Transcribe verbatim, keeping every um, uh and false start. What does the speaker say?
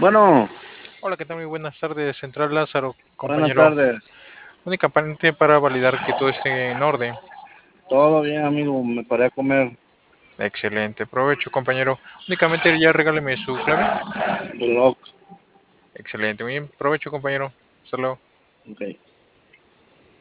Bueno, Hola, ¿qué tal? Muy buenas tardes, Central Lázaro, buenas compañero. tardes. Únicamente para validar que todo esté en orden. Todo bien, amigo. Me paré a comer Excelente, provecho, compañero. Únicamente ya regáleme su clave. reloj. Excelente, muy bien, provecho, compañero. Hasta luego. Ok.